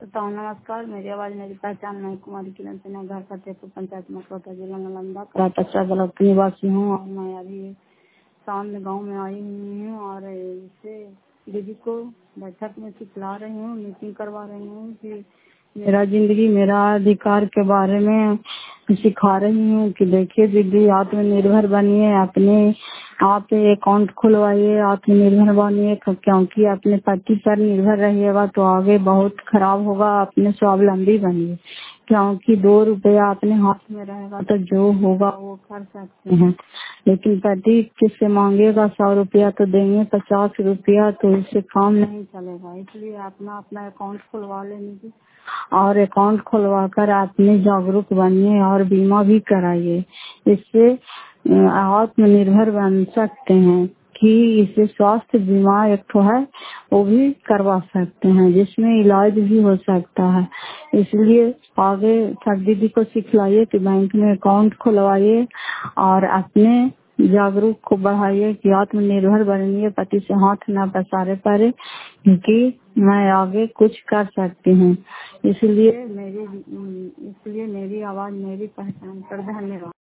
तो नमस्कार, मेरी आवाज मेरी पहचान मैं कुमारी किरण सिन्हा, घर फतेहपुर, पंचायत मकरोटा, जिला नालंदा, कच्चा ब्लॉक की निवासी हूँ। और मैं अभी शाम में गांव में आई हुई हूँ और इससे दीदी को बैठक में सिखला रही हूँ, मीटिंग करवा रही हूँ कि मेरा जिंदगी मेरा अधिकार के बारे में सिखा रही हूँ कि देखिए दीदी, आत्मनिर्भर बनिए, अपने आप अकाउंट खुलवाइए, आत्मनिर्भर बनिए, क्योंकि अपने पति पर निर्भर रहिएगा तो आगे बहुत खराब होगा। अपने स्वावलंबी बनिए, क्योंकि 2 रुपया अपने हाथ में रहेगा तो जो होगा वो कर सकते हैं, लेकिन पति किससे मांगेगा 100 रुपया तो देंगे 50 रुपया, तो इससे काम नहीं चलेगा। इसलिए अपना अपना अकाउंट खुलवा लेंगे और अकाउंट खुलवा कर अपने जागरूक बनिए और बीमा भी कराइए। इससे आत्मनिर्भर बन सकते हैं कि इससे स्वास्थ्य बीमा एक तो है वो भी करवा सकते हैं, जिसमें इलाज भी हो सकता है। इसलिए आगे सब दीदी को सिखलाइए कि बैंक में अकाउंट खुलवाइए और अपने जागरूक को बढ़ाइए कि आत्मनिर्भर बनिए, पति से हाथ न पसारे पड़े, क्योंकि मैं आगे कुछ कर सकती हूँ। इसलिए मेरी आवाज मेरी पहचान पर धन्यवाद।